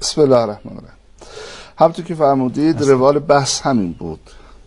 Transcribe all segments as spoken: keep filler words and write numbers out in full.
بسم الله الرحمن الرحیم. همونطور که فرمودید روال بحث همین بود.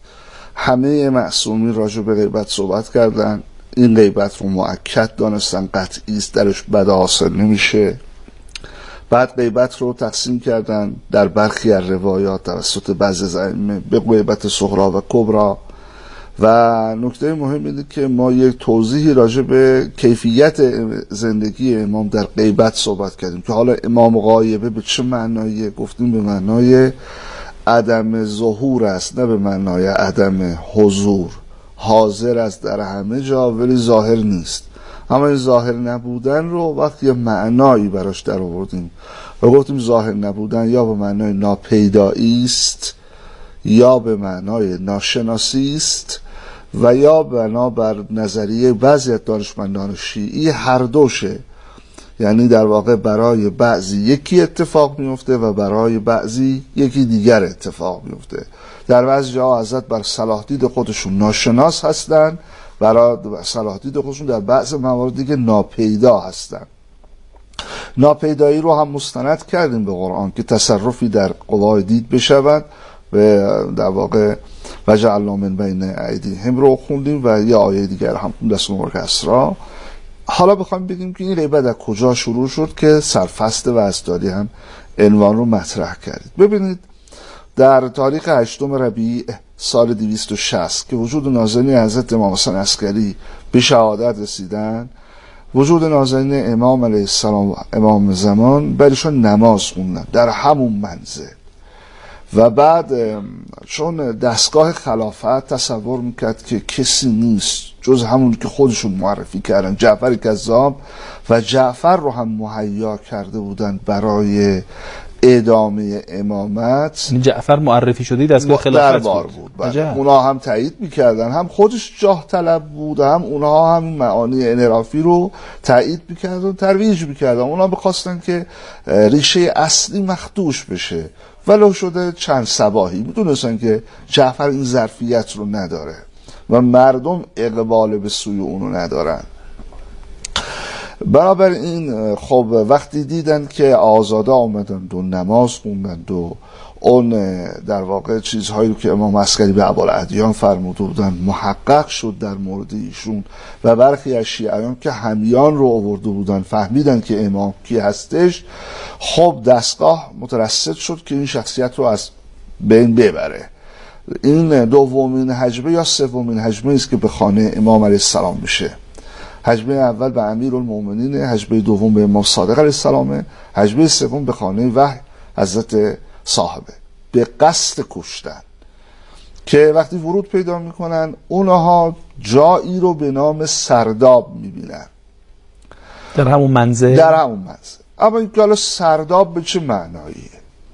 همه معصومین راجع به غیبت صحبت کردن، این غیبت رو مؤکد دانستن، قطعی است، درش بد حاصل نمیشه. بعد غیبت رو تقسیم کردن در برخی از روایات توسط بعضی ائمه به غیبت صغری و کبری. و نکته مهم اینه که ما یک توضیحی راجع به کیفیت زندگی امام در غیبت صحبت کردیم که حالا امام غایبه به چه معنایه. گفتیم به معنای عدم ظهور است، نه به معنای عدم حضور. حاضر است در همه جا ولی ظاهر نیست. اما این ظاهر نبودن رو وقتی معنایی براش در آوردیم و گفتیم ظاهر نبودن یا به معنای ناپیدایی است، یا به معنای ناشناسی است، و یا بنابر نظریه بعضی از دانشمندان شیعی هر دوشه. یعنی در واقع برای بعضی یکی اتفاق میفته و برای بعضی یکی دیگر اتفاق میفته. در بعضی جاها حضرت بر صلاح دید خودشون ناشناس هستن، برای صلاح دید خودشون در بعض موارد دیگه ناپیدا هستن. ناپیدایی رو هم مستند کردیم به قرآن که تصرفی در قوای دید بشود و در واقع وجعلنا من بین ایدیهم رو خوندیم و یه آیه دیگر هم خوندیم دست مبارک اسرا. حالا بخوایم بگیم که این غیبت از کجا شروع شد که سرفصل وعظداری هم عنوان رو مطرح کردید. ببینید در تاریخ هشتم ربیع سال دویست و شصت که وجود نازنین حضرت امام حسن عسکری به شهادت رسیدن، وجود نازنین امام علیه السلام امام زمان برایشون نماز خوندن در همون منزل. و بعد چون دستگاه خلافت تصور میکرد که کسی نیست جز همون که خودشون معرفی کردن، جعفر کذاب، و جعفر رو هم مهیا کرده بودن برای ادامه امامت. جعفر معرفی شده دستگاه خلافت بود, بود. بله. اونا هم تایید میکردن، هم خودش جاه طلب بود، هم اونا هم معانی انحرافی رو تایید میکردن، ترویج میکردن. اونا بخواستن که ریشه اصلی مخدوش بشه، ولو شده چند صباحی. میدونستن که جعفر این ظرفیت رو نداره و مردم اقبال به سوی اونو ندارن. برابر این خب وقتی دیدن که آزاده آمدند و نماز خوندند و اون در واقع چیزهایی رو که امام عسکری به ابوالادیان فرموده بودن محقق شد در مورد ایشون و برخی از شیعیان که همیان رو آورده بودن فهمیدن که امام کی هستش، خب دستگاه مترصد شد که این شخصیت رو از بین ببره. این دومین هجمه یا سومین هجمه است که به خانه امام علیه السلام میشه. هجمه اول به امیرالمومنین، هجمه دوم به امام صادق علیه السلام، هجمه سوم به خانه وحی حضرت صاحبه، به قصد کشتن. که وقتی ورود پیدا میکنن اونها جایی رو به نام سرداب میبینن در همون منزل در همون منزل اما این که سرداب به چه معناییه؟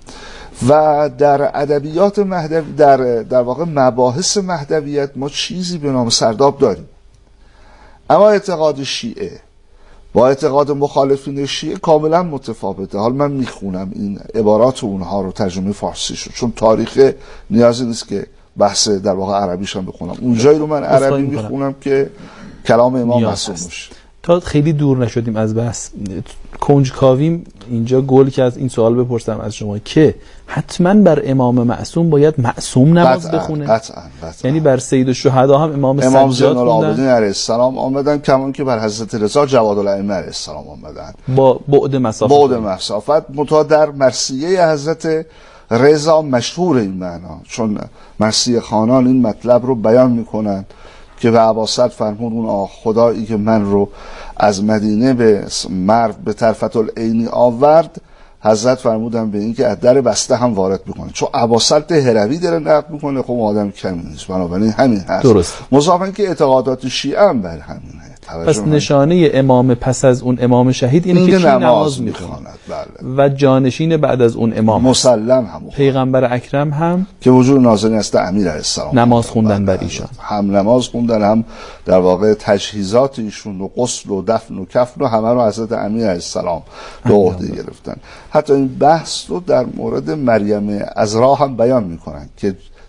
و در ادبیات مهدوی در در واقع مباحث مهدویت ما چیزی به نام سرداب داریم، اما اعتقاد شیعه با اعتقاد مخالفین شیعه کاملا متفاوته. حال من میخونم این عبارات اونها رو ترجمه فارسی شد، چون تاریخ نیازی نیست که بحث در واقع عربیش هم بخونم. اونجایی رو من عربی میخونم که کلام امام معصوم باشه. تا خیلی دور نشدیم از بحث، کنجکاویم اینجا گل که از این سوال بپرسم از شما که حتما بر امام معصوم باید معصوم نماز قطعا، بخونه؟ قطعا، قطعا. یعنی بر سید الشهدا هم امام, امام سجاد زین العابدین علیه السلام آمدن، کمان که بر حضرت رضا جواد الائمه علیه السلام آمدن با بعد مسافت بعد مسافت متا در مرثیه حضرت رضا مشهور این معنا، چون مرثیه خوانان این مطلب رو بیان میکنن که به عباست فرمود اون خدایی که من رو از مدینه به مرو به طرفت العینی آورد، حضرت فرمودن به این که از در بسته هم وارد میکنه، چون عباست هروی داره نقد میکنه، خب آدم کمی نیست، بنابراین همین هست. درست. مضافاً که اعتقادات شیعه هم بر همینه. پس نشانه امام پس از اون امام شهید اینه که چی نماز میخواند بله. و جانشین بعد از اون امام مسلم هم پیغمبر اکرم هم که وجود نازنین است امیر علیه السلام نماز خوندن بر ایشان، هم نماز خوندن، هم در واقع تجهیزات ایشون و غسل و دفن و کفن و همه رو حضرت امیر علیه السلام به عهده گرفتن. حتی این بحث رو در مورد مریم عذرا هم بیان میکنن که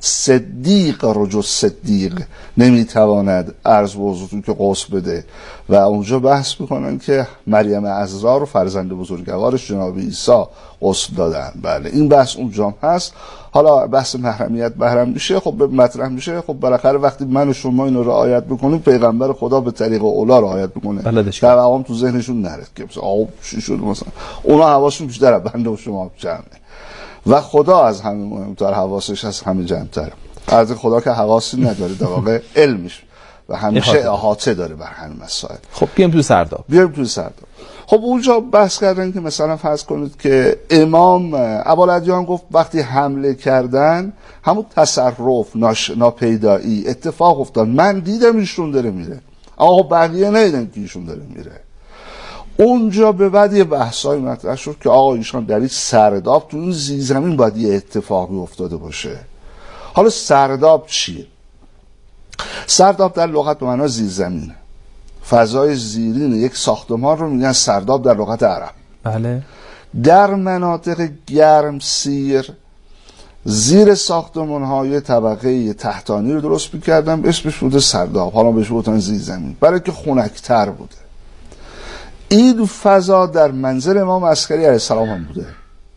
صدیق را جز صدیق نمیتواند عرض به حضورتون که قوس بده. و اونجا بحث میکنن که مریم عذرا رو فرزند بزرگوارش جناب عیسی قوس دادن. بله این بحث اونجا هست. حالا بحث محرمیت بحرم میشه، خب مطرح میشه، خب بالاخره وقتی من و شما اینو رعایت بکنیم پیغمبر خدا به طریق اولا رعایت میکنه، در عوام تو ذهنشون نره که مثلا آب چی شد، مثلا اونا حواسشون بیشتره، بنده و شما جمعه و خدا از همه مهمتر، حواسش از همه جمع‌تره. از خدا که حواسی نداره، در واقع علمش و همیشه احاطه داره بر همین مسائل. خب بیام تو سرداب بیام تو سرداب خب اونجا بحث کردن که مثلا فرض کنید که امام ابوالادیان گفت وقتی حمله کردن همون تصرف ناش... ناپیدایی اتفاق افتاد، من دیدم ایشون داره میره، آقا بقیه ندیدن که ایشون داره میره. اونجا به بعد یه بحثای مطرح شد که آقا ایشان در این سرداب تو این زیرزمین باید یه اتفاقی افتاده باشه. حالا سرداب چیه؟ سرداب در لغت به معنی زیرزمینه، فضای زیرین یک ساختمان رو میگن سرداب در لغت عرب. بله. در مناطق گرم سیر زیر ساختمان های طبقه تحتانی رو درست میکردن، اسمش بوده سرداب، حالا بهش بودن زیرزمین، برای که خنک‌تر بوده. این فضا در منزل امام عسکری علیه السلام هم بوده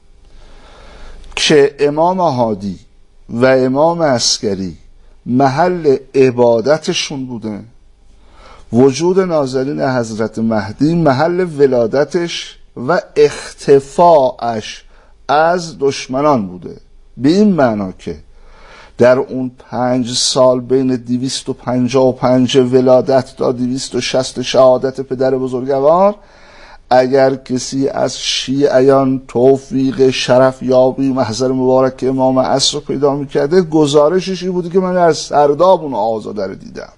که امام هادی و امام عسکری محل عبادتشون بوده، وجود نازلین حضرت مهدی محل ولادتش و اختفاعش از دشمنان بوده. به این معنا که در اون پنج سال بین دویست و پنجاه و پنج ولادت تا دویست و شصت شهادت پدر بزرگوار، اگر کسی از شیعیان توفیق شرف یابی محضر مبارک امام عصر رو پیدا میکرده، گزارشش این بوده که من از سرداب اون آزاده رو دیدم.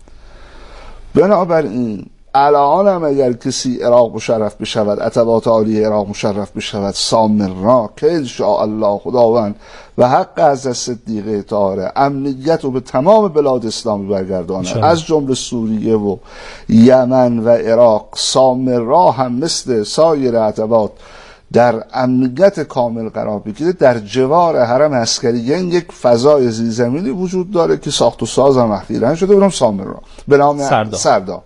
بنابراین الان هم اگر کسی عراق مشرف بشود، عتبات عالی عراق مشرف بشود، سامرا که انشاءالله خداوند و حق از صدیقه طاهره امنیت رو به تمام بلاد اسلامی برگردانه، از جمله سوریه و یمن و عراق، سامرا هم مثل سایر عتبات در امنیت کامل قرار بگیره، در جوار حرم عسکری یک فضای زیرزمینی وجود داره که ساخت و ساز هم اخیراً شده به نام سامرا، به نام سرداب. سرداب.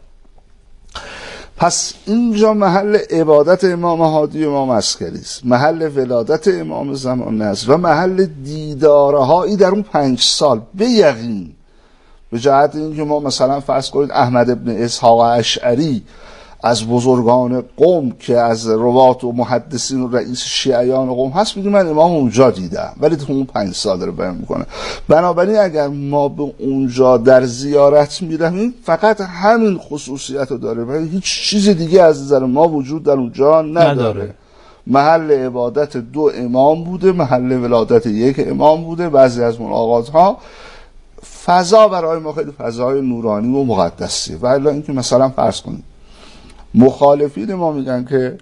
پس اینجا محل عبادت امام هادی و امام عسکری است، محل ولادت امام زمان است و محل دیدارهایی در اون پنج سال به یقین. به جهت اینکه ما مثلا فرض کنید احمد ابن اسحاق اشعری از بزرگان قوم که از روات و محدثین و رئیس شیعیان قوم هست، میگه من امام اونجا دیدم، ولی تو اون پنج سال داره بیان میکنه. بنابراین اگر ما به اونجا در زیارت میریم فقط همین خصوصیت رو داره، ولی هیچ چیز دیگه از نظر ما وجود در اونجا نداره, نداره. محل عبادت دو امام بوده، محل ولادت یک امام بوده، بعضی از ملاقات ها فضا برای ما خیلی فضای نورانی و مقدسیه. و الا اینکه مثلا فرض کنید مخالفین ما میگن که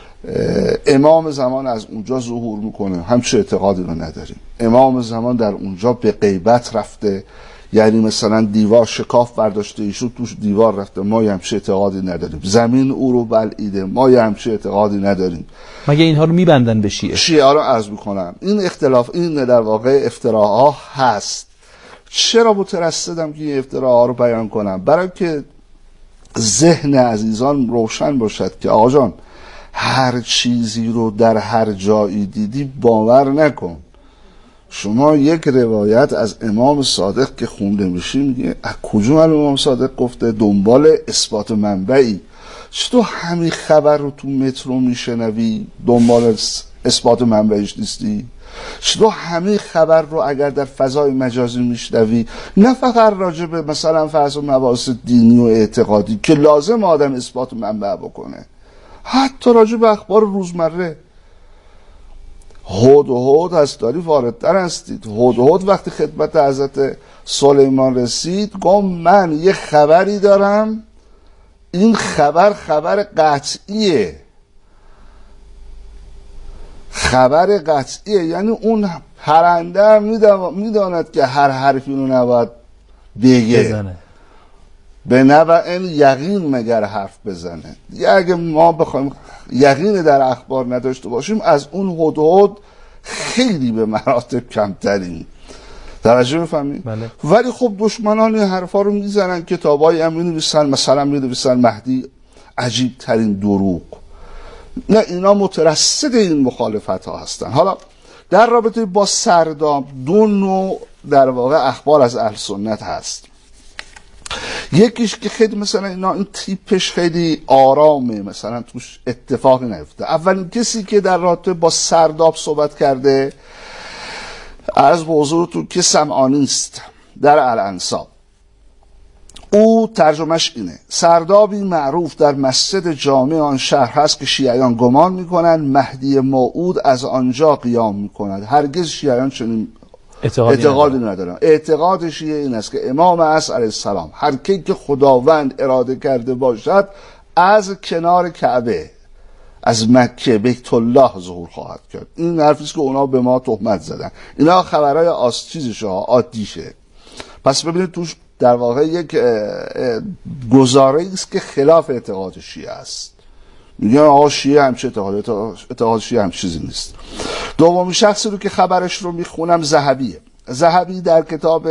امام زمان از اونجا ظهور میکنه، همچه اعتقادی رو نداریم. امام زمان در اونجا به غیبت رفته، یعنی مثلا دیوار شکاف برداشته ایشون توش دیوار رفته، ما همچه اعتقادی نداریم. زمین او رو بلعیده، ما همچه اعتقادی نداریم. مگه اینها رو میبندن به شیعه؟ شیعه رو عرض میکنم این اختلاف، این در واقع افتراها هست. چرا مترصدم که این افتراها رو بیان کنم؟ برای که ذهن عزیزان روشن باشد که آقا جان هر چیزی رو در هر جایی دیدی باور نکن. شما یک روایت از امام صادق که خونده میشی میگه از کجا امام صادق گفته؟ دنبال اثبات منبعی. چطور همین خبر رو تو مترو میشنوی دنبال اثبات منبعیش نیستی؟ چطور همه خبر رو اگر در فضای مجازی میشنوی، نه فقط راجع به مثلا فرض و مباحث دینی و اعتقادی که لازم آدم اثبات منبع بکنه، حتی راجع به اخبار روزمره. هود و هود از داری واردتر هستید. هود و هود وقتی خدمت حضرت سلیمان رسید گفت من یه خبری دارم، این خبر خبر قطعیه، خبر قطعیه، یعنی اون پرنده میداند که هر حرفی رو نباید بگه بزنه. به نوع این یقین مگر حرف بزنه. دیگه اگه ما بخوایم یقین در اخبار نداشته باشیم از اون هدهد خیلی به مراتب کمتریم. توجه می‌فهمی؟ بله. ولی خب دشمنان این حرفا رو میزنن، کتابای هم می‌نویسن، مثلا می‌نویسن مهدی عجیب ترین دروغ. نه، اینا مترصد این مخالفت ها هستن. حالا در رابطه با سرداب دو نوع در واقع اخبار از اهل سنت هست. یکیش که خیلی مثلا اینا این تیپش خیلی آرامه، مثلا توش اتفاقی نیفته. اولین کسی که در رابطه با سرداب صحبت کرده عرض به حضورتون که سمعانی است در الانساب. او ترجمهش اینه: سردابی معروف در مسجد جامع آن شهر هست که شیعیان گمان میکنند مهدی موعود از آنجا قیام میکند. هرگز شیعیان چنین اعتقادی, اعتقادی ندارن. اعتقاد شیعه این است که امام عصر علیه السلام هر کی که خداوند اراده کرده باشد از کنار کعبه، از مکه بیت الله ظهور خواهد کرد. این حرفی است که اونا به ما تهمت زدن. اینا خبرای آس چیزشه، عادیشه. پس ببینید توش در واقع یک گزاره‌ای است که خلاف اعتقاد شیعه است. میگن آقا شیعه همچه اعتقاد اعتقاد شیعه هم چیزی نیست. دومین شخصی رو که خبرش رو میخونم ذهبیه. ذهبی در کتاب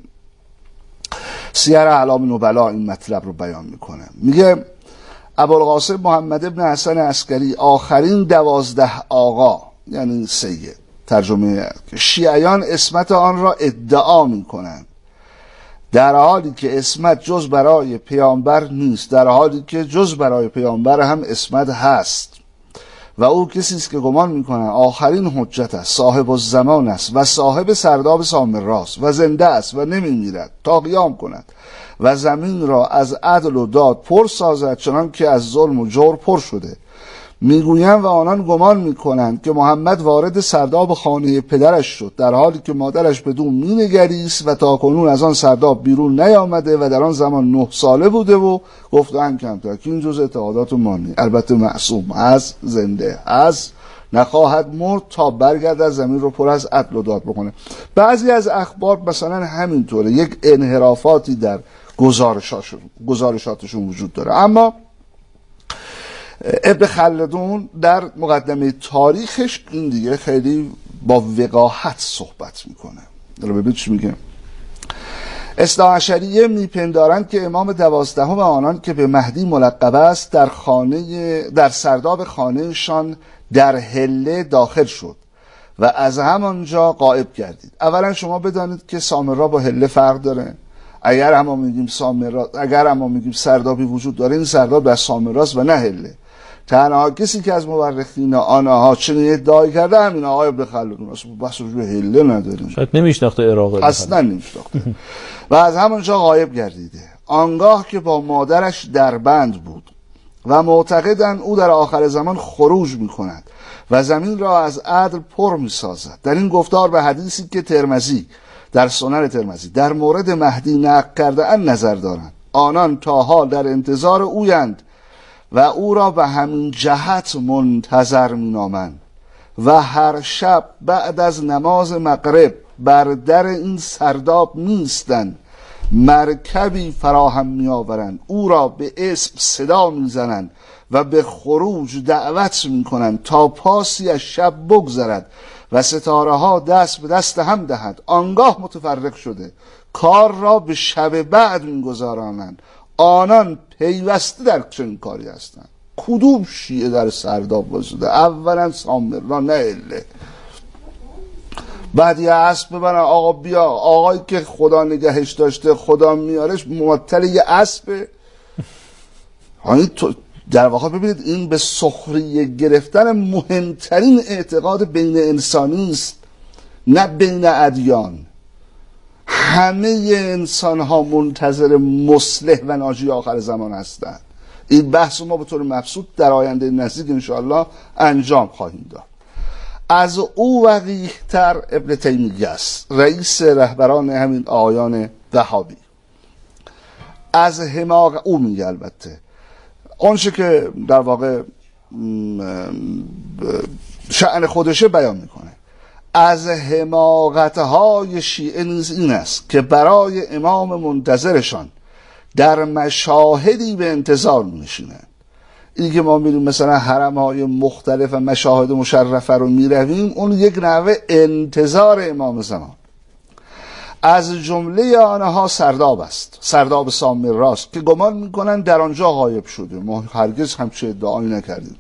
سیر اعلام نبلا این مطلب رو بیان میکنه. میگه ابوالقاسم محمد ابن حسن عسکری آخرین دوازده آقا، یعنی سید، ترجمه شیعیان اسمت آن را ادعا میکنند، در حالی که اسمت جز برای پیامبر نیست، در حالی که جز برای پیامبر هم اسمت هست. و او کسی است که گمان میکنه آخرین حجت است، صاحب الزمان است و صاحب سرداب سامراست و زنده است و نمیمیرد تا قیام کند و زمین را از عدل و داد پر سازد چنان که از ظلم و جور پر شده. میگویند و آنان گمان میکنند که محمد وارد سرداب خانه پدرش شد، در حالی که مادرش بدون مینگریست و تا کنون از آن سرداب بیرون نیامده و در آن زمان نه ساله بوده و گفتند کمتر که این جز اعتقادات مانی. البته معصوم از زنده از نخواهد مرد تا برگرد از زمین رو پر از عدل و داد بکنه. بعضی از اخبار مثلا همینطوره، یک انحرافاتی در گزارشاتشون گزارشاتشون وجود داره. اما ابن خلدون در مقدمه تاریخش این دیگه خیلی با وقاحت صحبت میکنه. داره ببینید چی میگه. اثناعشریه میپندارند که امام دوازدهم آنان که به مهدی ملقب است در خانه در سرداب خانهشان در حله داخل شد و از همانجا غائب گردید. اولا شما بدانید که سامرا با حله فرق داره. اگر هم میگیم سامرا، اگر هم میگیم سردابی وجود داره، این سرداب در سامراست و نه حله. تنها کسی که از مورخین آنها چنین ادعای کرده همین آقای ابن خلدون است. بحث رو حله نداریم. شاید نمیشناخته عراق، اصلا نمیشناخته. و از همونجا غایب گردیده. آنگاه که با مادرش در بند بود و معتقدند او در آخر زمان خروج میکند و زمین را از عدل پر میسازد. در این گفتار به حدیثی که ترمذی در سنن ترمذی در مورد مهدی نقل کرده ان نظر دارند. آنان تا حال در انتظار اویند و او را به همین جهت منتظر مینامند و هر شب بعد از نماز مغرب بر در این سرداب نیستند، مرکبی فراهم میآورند، او را به اسم صدا میزنند و به خروج دعوت میکنند تا پاسی از شب بگذرد و ستاره ها دست به دست هم دهند. آنگاه متفرق شده کار را به شب بعد میگذارانند. آنان پیوسته در چنین کاری هستند. کدوم شیعه در سرداب واسده؟ اولا سامرا نه اله. بعد یه اسب ببرن آقا بیا، آقایی که خدا نگهش داشته خدا میارش ممثل یه اسبه. در واقع ببینید این به سخریه گرفتن مهمترین اعتقاد بین انسانی است، نه بین ادیان. همه انسان ها منتظر مصلح و ناجی آخر زمان هستند. این بحث ما به طور مبسوط در آینده نزدیک انشاءالله انجام خواهیم داد. از او وقیح‌تر ابن تیمیه است، رئیس رهبران همین آیان وهابی. از حماق او میگه، البته اونچه که در واقع شأن خودشه بیان میکنه. از حماقتهای شیعه نیز این است که برای امام منتظرشان در مشاهدی به انتظار می‌نشینند. اینی که ما میریم مثلا حرم‌های مختلف و مشاهد مشرفه رو میرویم، اون یک نوع انتظار امام زمان. از جمله آنها سرداب است، سرداب سامراست که گمان میکنند در آنجا غایب شده. ما هرگز همچه ادعایی نکردیم.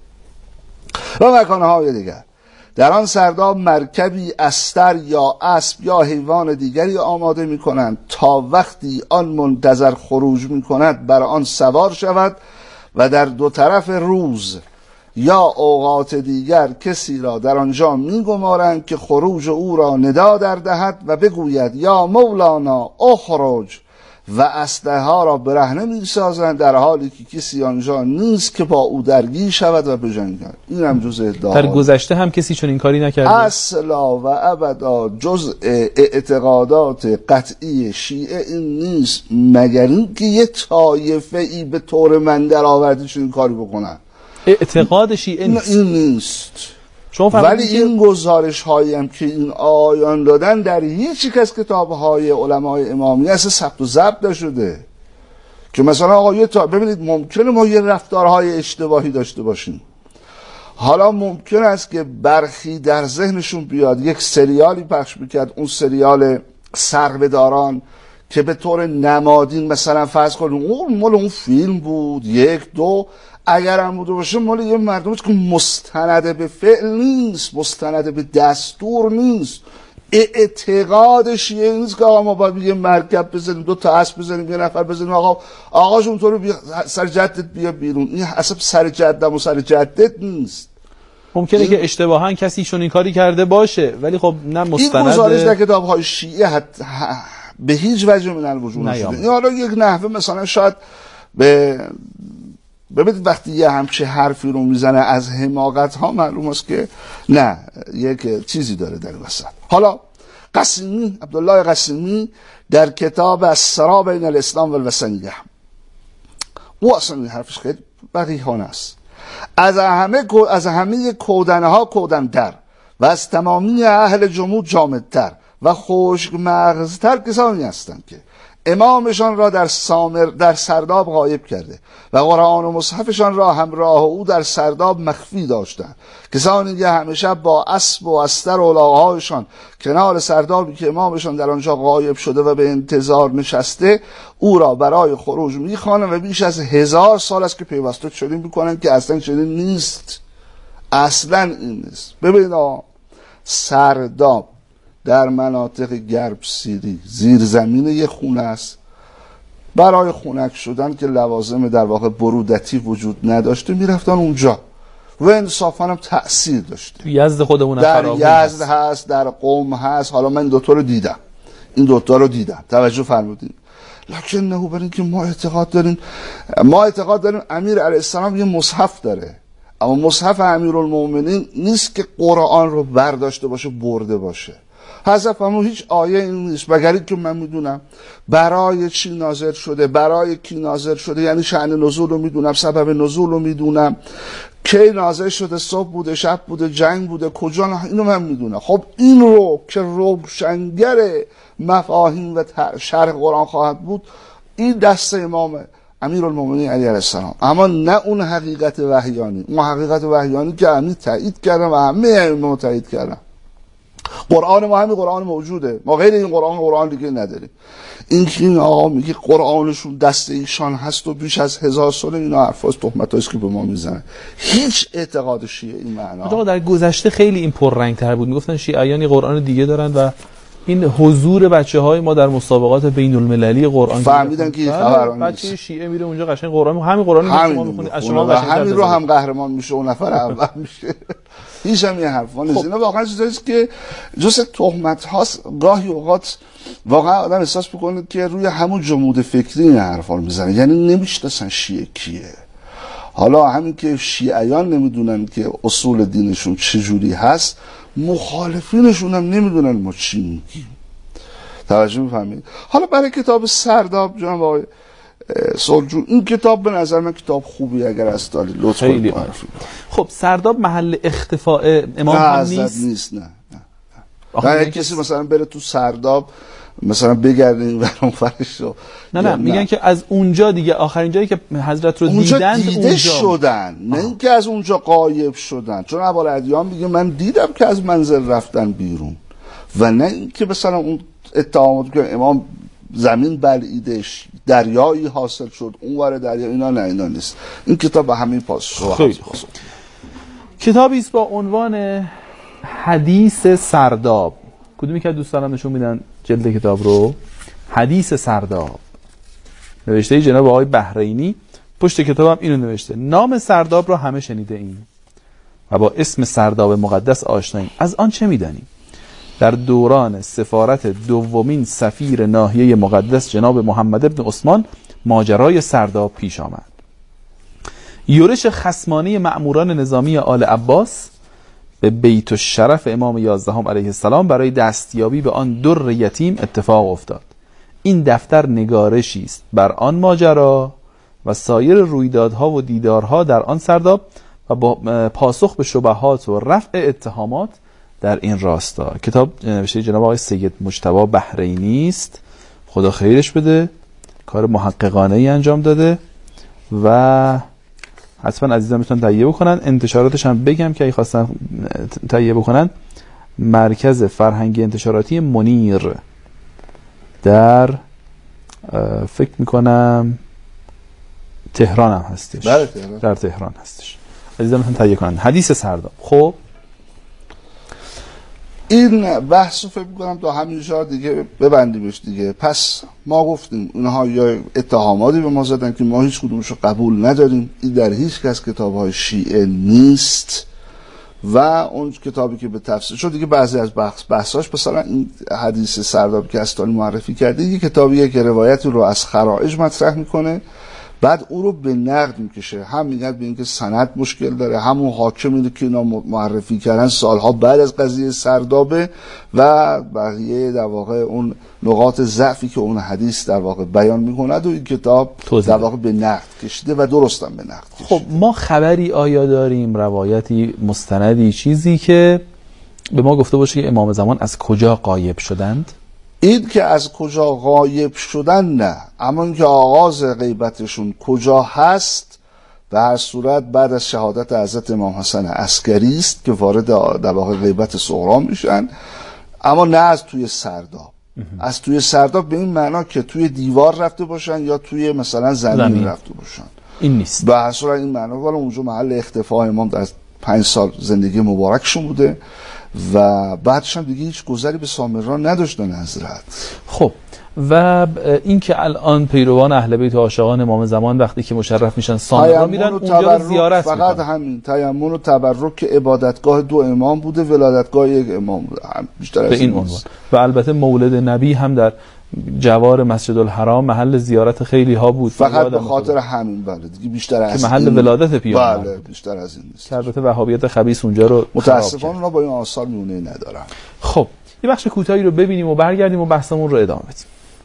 و مکانهای دیگر، در آن سرداب مرکبی استر یا اسب یا حیوان دیگری آماده میکنند تا وقتی آن منتظر خروج میکند بر آن سوار شود و در دو طرف روز یا اوقات دیگر کسی را در آنجا میگمارند که خروج او را ندا در دهد و بگوید یا مولانا اخرج و اسلحه ها را برهنه میسازند در حالی که کسی آنجا نیست که با او درگیر شود و بجنگد. این هم جزء ادعا. در گذشته هم کسی چون این کاری نکرده؟ اصلا و ابدا جزء اعتقادات قطعی شیعه این نیست، مگر اینکه یه طایفه ای به طور من در آوردی چون این کاری بکنن. اعتقاد شیعه نیست. این نیست. ولی این گزارش هایی هم که این آیان دادن در هیچ یک از کتاب های علمای امامی اصلا ثبت و ضبط نشده که مثلا آقا یه تا ببینید ممکنه ما یه رفتارهای اشتباهی داشته باشیم. حالا ممکن است که برخی در ذهنشون بیاد یک سریالی پخش میکرد، اون سریال سربه‌داران که به طور نمادین مثلا فرض کنیم اون مال اون فیلم بود، یک دو اگر هم بوده باشه مال یه مردم که مستند به فعل نیست، مستند به دستور نیست. اعتقاد شیعه نیست که آقا ما باید یه مرکب بزنیم، دو تا اسب بزنیم، یه نفر بزنیم، آقا آقاش اونطور بیا سر جدت بیا بیرون. این اصلا سر جدم و سر جدت نیست. ممکنه این... که اشتباها کسی شون این کاری کرده باشه ولی خب نه مستند. این گزارش در کتاب‌های شیعه حت... به هیچ وجه من الوجود نشده. این حالا یک نحوه مثلا شاید به ببینید وقتی یه همچه حرفی رو میزنه از حماقت ها معلوم است که نه یک چیزی داره در وسط. حالا قسیمی، عبدالله قسیمی در کتاب الصراع بین الاسلام و الوثنیه، او اصلا این حرفش خیلی بقیحانه است. از همه از همه کودنه ها کودن‌تر و از تمامی اهل جمود جامدتر و خشک مغزتر کسانی هستند که امامشان را در سامر در سرداب غایب کرده و قرآن و مصحفشان را همراه او در سرداب مخفی داشتند. کسانی که همیشه با اسب و استر و لاغهایشان کنار سردابی که امامشان در آنجا غایب شده و به انتظار نشسته او را برای خروج میخوانند و بیش از هزار سال است که پیوسته چنین میکنند که اصلا چنین نیست. اصلا این نیست. ببینید سرداب در مناطق گرب سیری زیر زمین یه خونه است. برای خنک شدن که لوازم در واقع برودتی وجود نداشته میرفتن اونجا و انصافا هم تأثیر داشته. تو یزد خودمون در یزد هست، در قم هست. حالا من دوتا رو دیدم، این دوتا رو دیدم، توجه فرمودین. لکن نه برای اینکه ما اعتقاد داریم ما اعتقاد داریم امیر علیه السلام یه مصحف داره، اما مصحف امیرالمومنین نیست که قرآن رو برداشته باشه برده باشه. حذف همون هیچ آیه این نیست، مگر اینکه من میدونم برای چی نازل شده، برای کی نازل شده، یعنی شأن نزول رو میدونم، سبب نزول رو میدونم، کی نازل شده، صبح بوده، شب بوده، جنگ بوده، کجا، اینو من میدونم. خب این رو که روشنگر مفاهیم و شرح قرآن خواهد بود، این دست امام امیرالمومنین علی علیه السلام، اما نه اون حقیقت وحیانی. اون حقیقت وحیانی که همین تایید کردن و همه ائمه تایید کردن. قرآن ما همین قرآن موجوده، ما غیر این قرآن قرآن دیگه نداریم. این که این آقا میگه قرآنشون دست ایشان هست و بیش از هزار سال، اینا حرفاز تهمتاست که به ما میزنه. هیچ اعتقاد شیعه این معنا. آقا در گذشته خیلی این پررنگ تر بود، میگفتن شیعیان قرآن دیگه دارن و این حضور بچه های ما در مسابقات بین المللی قرآن فهمیدن که خبران نیست. بچه شیعه میره اونجا قشنگ قرآن همین قرآن رو شما میخونید، از شما قشنگ همین رو هم قهرمان میشه و نفر اول میشه. هیچ هم یه حرفا نیست. اینا واقعا چیزاییست که جز تهمت هاست. گاهی اوقات واقعا آدم احساس میکنه که روی همون جمود فکری این حرفا رو میزنه، یعنی نمیشناسن شیعه کیه. حالا همین که شیعیان نمیدونن که اصول دینشون چجوری هست، مخالفینشون هم نمیدونن ما چی میگیم. توجه میفهمید؟ حالا برای کتاب سرداب جناب آقای سلجون، این کتاب به نظر من کتاب خوبی اگر از داری لطفا معرفی. خب سرداب محل اختفاء امام هم نیست؟ نیست نه نه نه کسی مثلا بره تو سرداب مثلا بگردین برام فرش رو نه نه میگن که از اونجا دیگه آخرین جایی که حضرت رو دیدن دیده اونجا شدن، نه اینکه از اونجا غایب شدن. چون ابوالادیان میگه من دیدم که از منزل رفتن بیرون، و نه اینکه مثلا اون اتهاماتی که امام زمین بلعیدش، دریایی حاصل شد، اون ور دریا، اینا نه، اینا نیست. این کتاب به همین پاسخ. خیلی خوب. کتابی است با عنوان حدیث سرداب. کدومی که دوستانم نشون میدن جلد کتاب رو؟ حدیث سرداب، نوشته جناب آقای بحرینی. پشت کتابم اینو نوشته: نام سرداب را همه شنیده ایم و با اسم سرداب مقدس آشناییم. از آن چه میدانیم؟ در دوران سفارت دومین سفیر ناحیه مقدس جناب محمد ابن عثمان ماجرای سرداب پیش آمد. یورش خصمانه مأموران نظامی آل عباس به بیت الشرف امام یازدهم علیه السلام برای دستیابی به آن در یتیم اتفاق افتاد. این دفتر نگارشی است بر آن ماجرا و سایر رویدادها و دیدارها در آن سرداب و با پاسخ به شبهات و رفع اتهامات در این راستا. کتاب نوشته جناب آقای سید مجتبی بحرینی است، خدا خیرش بده، کار محققانه ای انجام داده و حتما عزیزان میتونن تهیه بکنن. انتشاراتش هم بگم که اگه خواستن تهیه بکنن، مرکز فرهنگی انتشاراتی منیر در فکر میکنم تهران هم هستش. بله تهران. در تهران هستش. عزیزان میتونن تهیه کنن. حدیث سرداب. خب این بحث رو فکر میکنم تا همین جا دیگه ببندیمش دیگه. پس ما گفتیم اونها یا اتهاماتی به ما زدن که ما هیچ کدومش رو قبول نداریم، این در هیچ کس کتاب‌های شیعه نیست و اون کتابی که به تفسیر شد دیگه بعضی از بحث بحثاش، مثلا این حدیث سرداب که استانی معرفی کرده، یه کتابیه که روایتی رو از خرائج مطرح میکنه، بعد او رو به نقد میکشه. هم میگن به اینکه سند مشکل داره، همون حاکمی که اینا معرفی کردن سالها بعد از قضیه سردابه و بقیه در واقع اون نقاط ضعفی که اون حدیث در واقع بیان میکند و این کتاب در واقع به نقد کشیده و درستم به نقد کشیده. خب ما خبری آیا داریم، روایتی، مستندی، چیزی که به ما گفته باشه که امام زمان از کجا غایب شدند؟ این که از کجا غایب شدن نه، اما این که آغاز غیبتشون کجا هست به هر صورت بعد از شهادت حضرت امام حسن عسکری است که وارد در واقع غیبت صغرا میشن، اما نه از توی سرداب. از توی سرداب به این معنا که توی دیوار رفته باشن یا توی مثلا زمین, زمین. رفته باشن، این نیست. به هر صورت این معنا ولی اونجا محل اختفاء امام در پنج سال زندگی مبارکشون بوده و بعدش هم دیگه هیچ گذری به سامران نداشتن حضرت. خب و این که الان پیروان اهل بیت و عاشقان امام زمان وقتی که مشرف میشن سامران میرن اونجا رو زیارت فقط میکنن. همین تیمم و تبرک که عبادتگاه دو امام بوده، ولادتگاه یک امام بوده، بیشتر از به این عنوان. و البته مولد نبی هم در جوار مسجد الحرام محل زیارت خیلی ها بود، فقط به خاطر همین. بله دیگه بیشتر از که محل این ولادت پیامبر. بله بیشتر از این نیست. که البته وهابیت خبیث اونجا رو متاسفانه اونا با این آثار میونه ندارن. خب یه بخش کوتاهی رو ببینیم و برگردیم و بحثمون رو ادامه بدیم.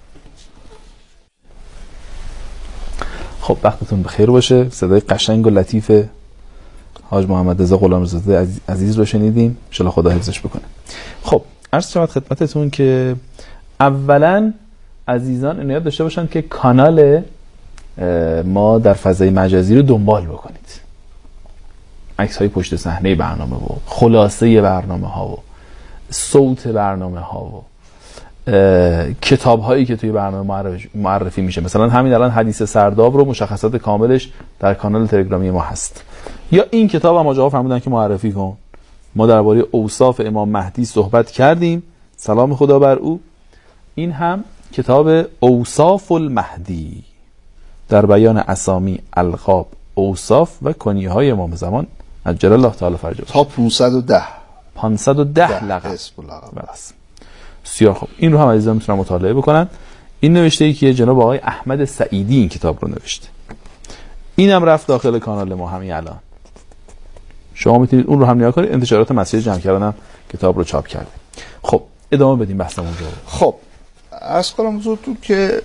خب وقتتون بخیر باشه. صدای قشنگ و لطیف حاج محمد رضا غلامرضازاده عزیز رو شنیدیم، ان شاء الله خدا حفظش بکنه. خب عرض شود خدمتتون که اولا عزیزان عنایت داشته باشن که کانال ما در فضای مجازی رو دنبال بکنید. عکس های پشت صحنه برنامه و خلاصه برنامه ها و صوت برنامه ها و کتاب هایی که توی برنامه معرفی میشه، مثلا همین الان حدیث سرداب رو مشخصات کاملش در کانال تلگرامی ما هست. یا این کتاب هم آقا فرمودن که معرفی کن. ما درباره اوصاف امام مهدی صحبت کردیم، سلام خدا بر او. این هم کتاب اوصاف المهدی در بیان اسامی، القاب، اوصاف و کنیه های امام زمان عجل الله تعالی فرجه تا پانصد و ده پانصد و ده لقب. بس بسیار خوب. این رو هم عزیزان میتونن مطالعه بکنن. این نوشته ای که جناب آقای احمد سعیدی این کتاب رو نوشته، اینم رفت داخل کانال ما همین الان. شما میتونید اون رو هم نگاه کنید. انتشارات مسجد جمع کردنم کتاب رو چاپ کرده. خب ادامه بدیم بحثمون رو. خب عرض کنم حضورتون که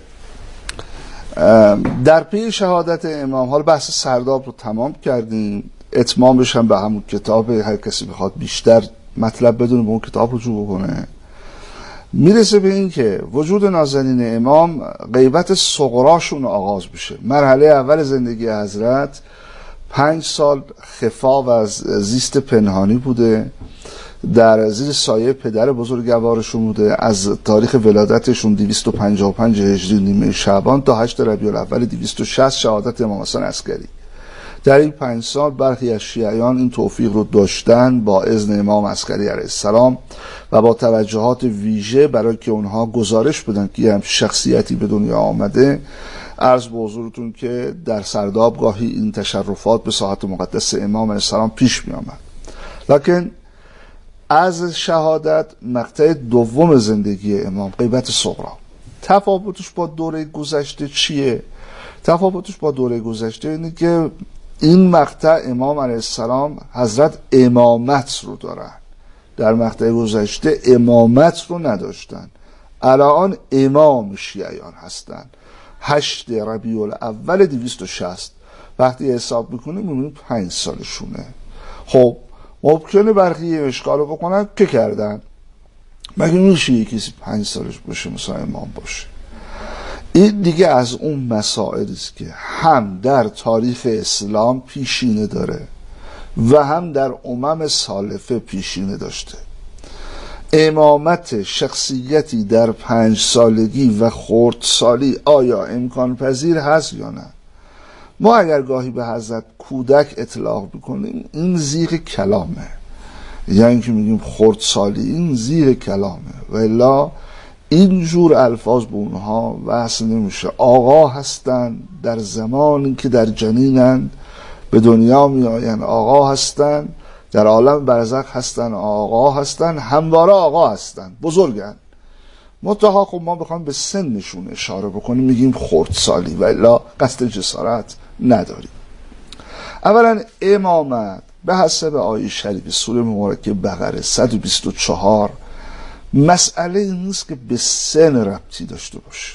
در پی شهادت امام، حال بحث سرداب رو تمام کردیم، اتمامش هم به همون کتاب، هر کسی بخواد بیشتر مطلب بدونه به اون کتاب رجوع بکنه. میرسه به این که وجود نازنین امام غیبت صغراشون آغاز بشه. مرحله اول زندگی حضرت پنج سال خفا و زیست پنهانی بوده در زیر سایه پدر بزرگوارشون بوده. از تاریخ ولادتشون دویست و پنجاه و پنج هجری نیمه شعبان تا هشت ربیع الاول دویست و شصت شهادت امام حسن عسکری. در این پنج سال برخی از شیعیان این توفیق رو داشتن با اذن امام عسکری علیه السلام و با توجهات ویژه برای که اونها گزارش بدن که هم شخصیتی به دنیا آمده. عرض به حضورتون که در سرداب گاهی این تشرفات به ساحت مقدس امام علیه السلام پیش می آمد. لکن از شهادت مقطع دوم زندگی امام، غیبت صغرا، تفاوتش با دوره گذشته چیه؟ تفاوتش با دوره گذشته اینه که این مقطع امام علیه السلام حضرت امامت رو دارن، در مقطع گذشته امامت رو نداشتن. الان امام شیعیان هستن. هشت ربیع الاول دویست و شصت وقتی حساب میکنیم میبینیم پنج سالشونه. خب ممکنه برخی اشکال رو بکنن که کردن، مگه میشه یکی پنج سالش باشه مثلا امام باشه؟ این دیگه از اون مسائلی است که هم در تاریخ اسلام پیشینه داره و هم در امم سالفه پیشینه داشته. امامت شخصیتی در پنج سالگی و خردسالی آیا امکان پذیر هست یا نه؟ ما اگر گاهی به حضرت کودک اطلاق بکنیم این زیر کلامه، یعنی که میگیم خردسالی، این زیر کلامه، و الا اینجور الفاظ به اونها وصل نمیشه. آقا هستن در زمانی که در جنینن به دنیا می آین، آقا هستن در عالم برزخ هستن، آقا هستن همواره آقا هستن، بزرگن. منتها خب ما بخوایم به سنشون اشاره بکنیم میگیم خردسالی، و الا قصد جسارت نداریم. اولا امامت به حسب آیه شریف سوره مبارکه بقره صد و بیست و چهار مسئله این نیست که به سن ربطی داشته باشه.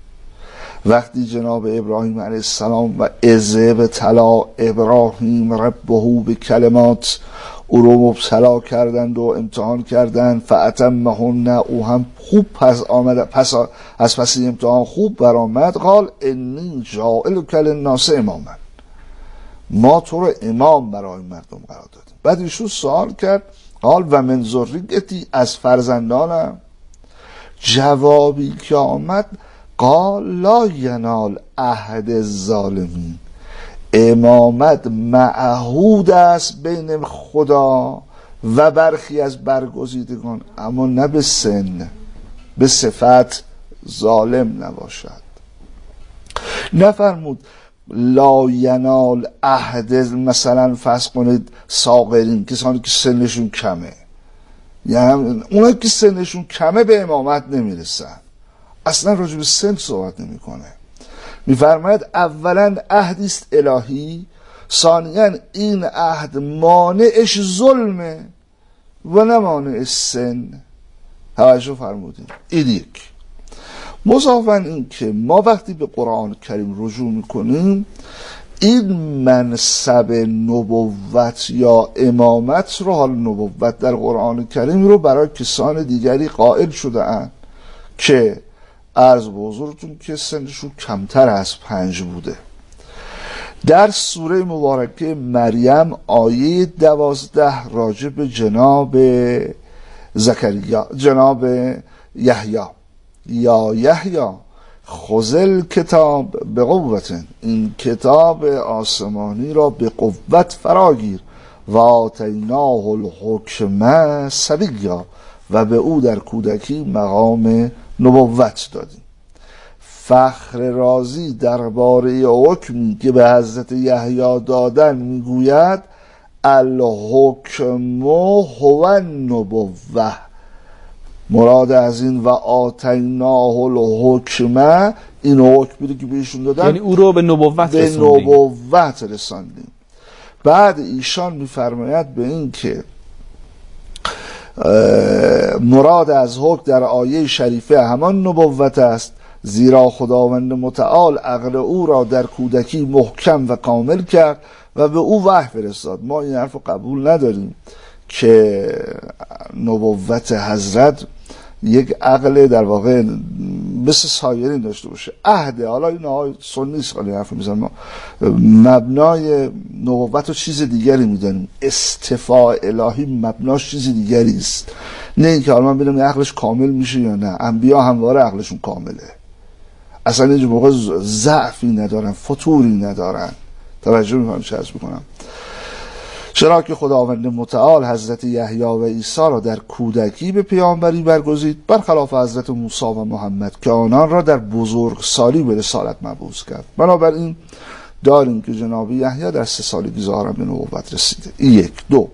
وقتی جناب ابراهیم علیه السلام و اذ طلا ابراهیم ربه به کلمات او رو مبتلا کردند و امتحان کردند، فاتمهن، او هم خوب پس آمد، پس از پس امتحان خوب برآمد، قال انی جاعلک للناس اماما، ما تو رو امام برای مردم قرار دادیم. بعد ایشون سوال کرد، قال و من ذریتی، از فرزندانم. جوابی که آمد قال لا ینال عهد الظالمین، امامت معهود است بین خدا و برخی از برگزیدگان، اما نه به سن، به صفت ظالم نباشد. نفرمود لا ینال عهد، مثلا فرض کنید ساغرین، کسانی که سنشون کمه، یعنی اونایی که سنشون کمه به امامت نمیرسن، اصلا راجع به سن صحبت نمیکنه. میفرماید اولا عهدی است الهی، ثانیا این عهد مانعش ظلمه و نه مانعش سن. توجه فرمودین. این یک. مضافاً این که ما وقتی به قرآن کریم رجوع میکنیم این منصب نبوت یا امامت رو، حال نبوت در قرآن کریم رو برای کسان دیگری قائل شده اند که عرض به حضورتون که سنشون کمتر از پنج بوده. در سوره مبارکه مریم آیه دوازده راجع به جناب زکریا، جناب یحیی، یا یحیی خذ کتاب به قوت، این کتاب آسمانی را به قوت فراگیر، و آتیناه الحکم صبیا، و به او در کودکی مقام نبوت دادیم. فخر رازی درباره حکمی که به حضرت یحیی دادن میگوید الحکم هو النبوه، مراد از این و آتیناه الحکمه، این حکمی که بهشون دادن یعنی او رو به نبوت به رسوندیم. نبوت رساندیم. بعد ایشان میفرماید به این که مراد از حکم در آیه شریفه همان نبوت است، زیرا خداوند متعال عقل او را در کودکی محکم و کامل کرد و به او وحی فرستاد. ما این حرف رو قبول نداریم که نبوت حضرت یک عقل در واقع مثل سایرین داشته باشه. عهده، حالا این آقای سنی است حالا حرف میزنن، ما مبنای نبوت رو چیز دیگری میدانیم، استفاء الهی مبناش چیز دیگری است، نه اینکه حالا من ببینم عقلش کامل میشه یا نه. انبیا همواره عقلشون کامله، اصلا اینجا موقع ضعفی ندارن، فتوری ندارن. توجه میکنم چه عرض میکنم؟ چرا که خداوند متعال حضرت یحیی و عیسی را در کودکی به پیامبری برگزید، برخلاف حضرت موسی و محمد که آنان را در بزرگسالی به رسالت مبعوث کرد. بنابراین داریم که جناب یحیی در سه سالگی ظاهرا به نبوت رسیده. این یک. دو،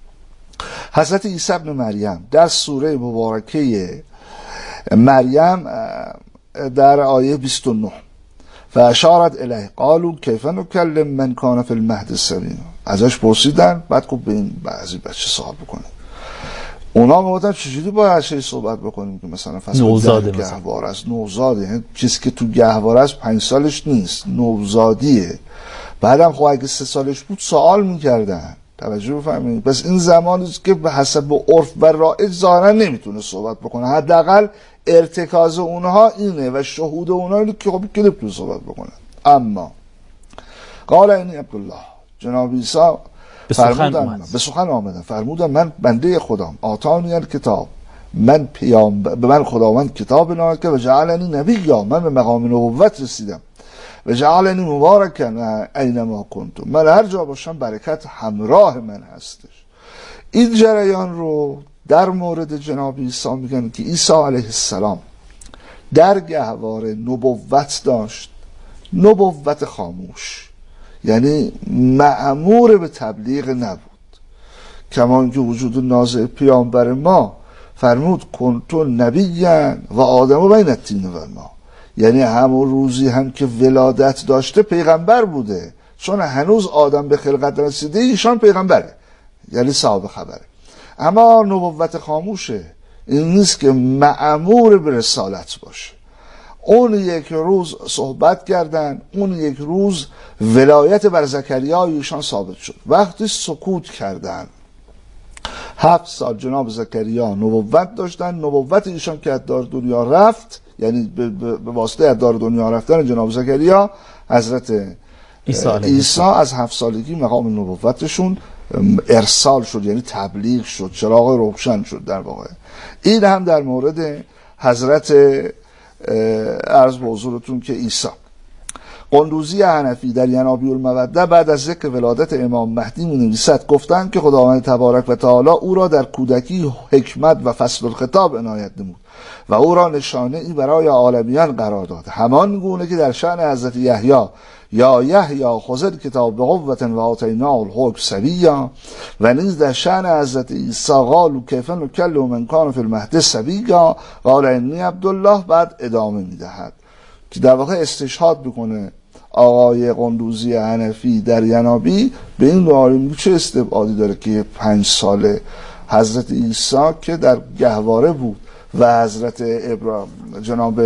حضرت عیسی ابن مریم در سوره مبارکه مریم در آیه بیست و نه فاشارت الیه قالوا کیف نکلم من کان فی المهد صبیا، ازش پرسیدن، بعد گفت به این بعضی بچه صحبت بکنه. اونا گفتن چجوری با هر چیزی صحبت بکنیم که مثلا فصل نوزاده، گهواره است، نوزاده، یعنی چیزی که تو گهواره است پنج سالش نیست، نوزادیه. بعدم خب اگه سه سالش بود سوال میکردن. توجه بفرمایید. پس این زمانی است که به حسب عرف و رایج ظاهرا نمیتونه صحبت بکنه، حداقل ارتکاز اونها اینه و شهود اونها اینه که خب که نمیتونه صحبت بکنه. اما قال اینی عبدالله، جناب عیسی فرمودن، به سخن آمدن، فرمودن من بنده خدام، آتانی الکتاب، من پیام به من خداوند کتاب عنایت کرد و جعلنی نبیا، من به مقام نبوت رسیدم و جعلنی مبارکا اینما کنتم، من هر جا باشم برکت همراه من هستش. این جریان رو در مورد جناب عیسی میگن که عیسی علیه السلام در گهواره نبوت داشت، نبوت خاموش، یعنی مأمور به تبلیغ نبود. کمان که وجود نازع پیامبر ما فرمود کنتو نبیًا و آدم بین الطین و الماء، یعنی همون روزی هم که ولادت داشته پیغمبر بوده، چون هنوز آدم به خلقت رسیده ایشان پیغمبره، یعنی صاحب خبره. اما نبوت خاموشه، این نیست که مأمور به رسالت باشه. اون یک روز صحبت کردن، اون یک روز ولایت بر زکریا ایشان ثابت شد. وقتی سکوت کردن هفت سال جناب زکریا نبوت داشتن، نبوت ایشان که از دار دنیا رفت، یعنی به واسطه از دار دنیا رفتن جناب زکریا حضرت عیسی از هفت سالگی مقام نبوتشون ارسال شد، یعنی تبلیغ شد، چراغ روشن شد در واقع. این هم در مورد حضرت عرض به حضورتون که عیسی. قندوزی حنفی در ینابیع المودة بعد از ذکر ولادت امام مهدی می نویسد گفتند که خداوند تبارک و تعالی او را در کودکی حکمت و فصل الخطاب عنایت نمود و او را نشانه ای برای عالمیان قرار داد، همان گونه که در شأن حضرت یحیی یا یحیی خذ الکتاب بقوة و آتیناه الحکم صبیا، و نیز در شأن حضرت عیسی قالوا کیف نکلم من کان فی المهد صبیا قال انی عبدالله. بعد ادامه میدهد که در واقع استشهاد بکنه آقای قندوزی حنفی در ینابی به این دعایی میگه چه استبعادی داره که پنج ساله حضرت عیسی که در گهواره بود و حضرت ابراهیم جناب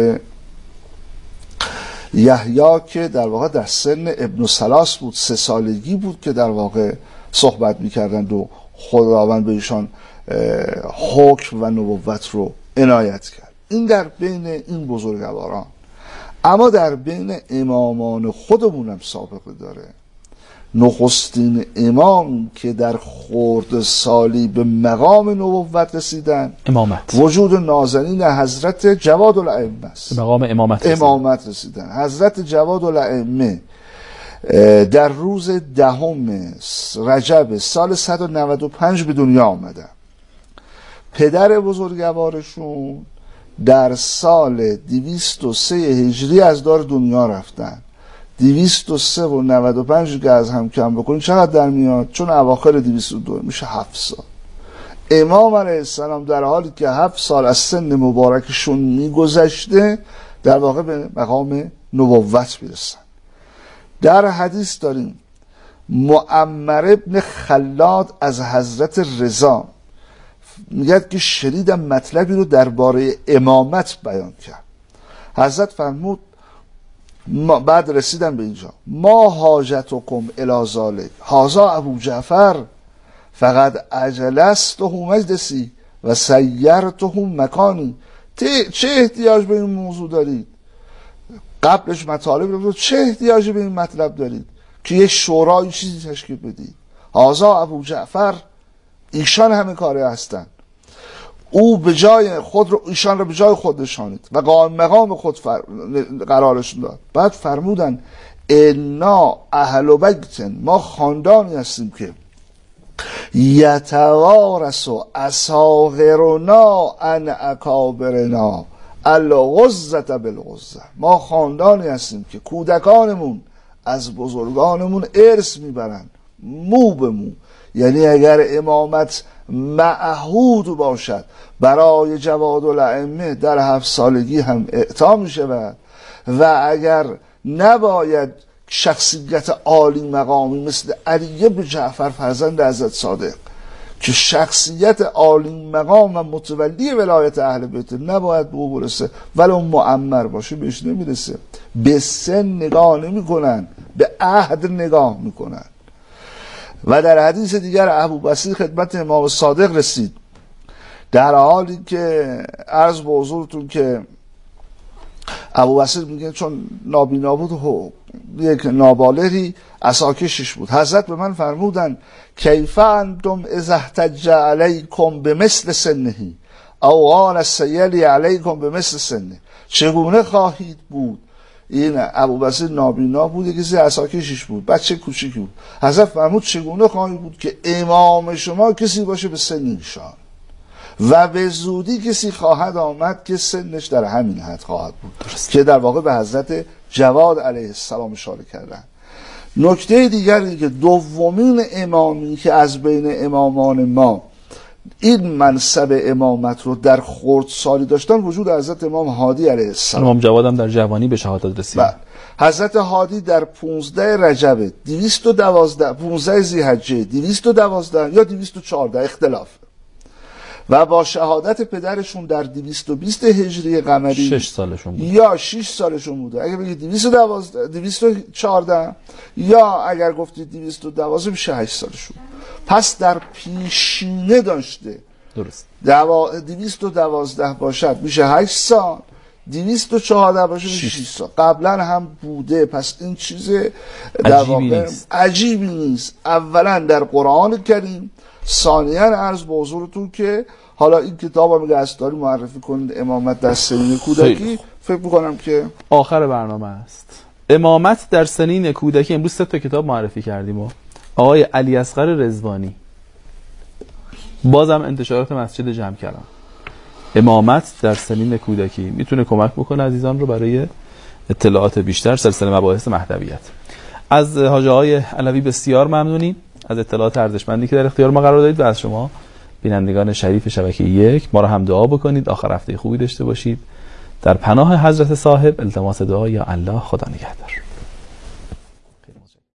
یحیی که در واقع در سن ابن سلاس بود، سه سالگی بود که در واقع صحبت میکردند و خداوند به ایشان حکم و نبوت رو عنایت کرد. این در بین این بزرگواران. اما در بین امامان خودمونم سابقه داره. نخستین امام که در خرد سالی به مقام نبوت رسیدن امامت، وجود نازنین حضرت جواد الائمه است. مقام امامت رسیدن. امامت رسیدن حضرت جواد الائمه در روز دهم رجب سال صد و نود و پنج به دنیا آمدن. پدر بزرگوارشون در سال دویست و سه هجری از دار دنیا رفتن. دویست و سه و نود و پنج که از هم کم بکنیم چقدر در میاد؟ چون اواخر دویست و دو میشه هفت سال. امام علیه السلام در حالی که هفت سال از سن مبارکشون میگذشته در واقع به مقام نبوت میرسن. در حدیث داریم معمر ابن خلاد از حضرت رضا میگه که شنیدم مطلبی رو درباره امامت بیان کرد. حضرت فرمود ما بعد رسیدم به اینجا ما حاجتکم الی ذلک هذا ابو جعفر فقد اجلسته مجلسی و سیرته مکانی چه احتیاج به این موضوع دارید؟ قبلش مطالب رو چه احتیاجی به این مطلب دارید که یه شورای چیزی تشکیل بدید؟ هازا ابو جعفر، ایشان همه کاره هستن، او به جای خود رو ایشان رو به جای خود نشانید و قائم مقام خود فر... قرارشون داد. بعد فرمودن انا اهل بیت، ما خاندانی هستیم که یتوارث اصاغرنا عن اکابرنا الغزة بالغزة، ما خاندانی هستیم که کودکانمون از بزرگانمون ارث میبرن مو به مو. یعنی اگر امامت معهود باشد برای جواد الائمه در هفت سالگی هم اعطا می شود و اگر نباید شخصیت عالی مقامی مثل علی بن جعفر فرزند حضرت صادق که شخصیت عالی مقام و متولی ولایت اهل بیت نباید به او برسه ولو معمر باشه بهش نمیرسه. به سن نگاه نمی کنن، به عهد نگاه میکنن. و در حدیث دیگر ابوبصیر خدمت امام صادق رسید در حالی که عرض به حضورتون که ابوبصیر میگه چون نابینا بود یک نابالغی عصاکشش بود، حضرت به من فرمودن کیف انتم اذا احتج علیکم بمثل سنه او قال سیلی علیکم بمثل سنه، چگونه خواهید بود؟ این ابوبصیر نابینا بود، یکی عصاکشش بود، بچه کوچیکی بود. حضرت فرمود چگونه خواهید بود که امام شما کسی باشه به سن ایشان و به زودی کسی خواهد آمد که سنش در همین حد خواهد بود. درست. که در واقع به حضرت جواد علیه السلام اشاره کردن. نکته دیگر اینه که دومین امامی که از بین امامان ما این منصب امامت رو در خردسالی داشتن وجود حضرت امام هادی علیه السلام. امام جواد هم در جوانی به شهادت رسید. حضرت هادی در پونزده رجب دویست و دوازده پونزده ذی‌حجه دویست و دوازده یا دویست و چهارده اختلاف و با شهادت پدرشون در دویست و بیست هجری قمری شش سالشون بود یا شش سالشون بوده. اگر بگید دویست و دوازده دویست و چهارده یا اگر گفتید دویست و دوازده میشه هشت سالشون. پس در پیشینه داشته. درست. دویست و دوازده باشد میشه هشت سال، دویست و چهارده باشد میشه شش سال. قبلا هم بوده. پس این چیز در واقع عجیبی نیست. اولا در قرآن کریم، ثانیا عرض به حضورتون که حالا این کتاب هم اگه داری معرفی کنید امامت در سنین کودکی، فکر میکنم که آخر برنامه است. امامت در سنین کودکی. امروز سه تا کتاب معرفی کردیم و آقای علی اصغر رضوانی، بازم انتشارات مسجد جمع کردم. امامت در سنین کودکی میتونه کمک بکنه عزیزان رو برای اطلاعات بیشتر سلسله مباحث مهدویت. از حاج آقای علوی بسیار ممنونیم از اطلاعات ارزشمندی که در اختیار ما قرار دادید و از شما بینندگان شریف شبکه یک. ما را هم دعا بکنید آخر هفته خوبی داشته باشید. در پناه حضرت صاحب التماس دعا یا الله. خدا نگهدار.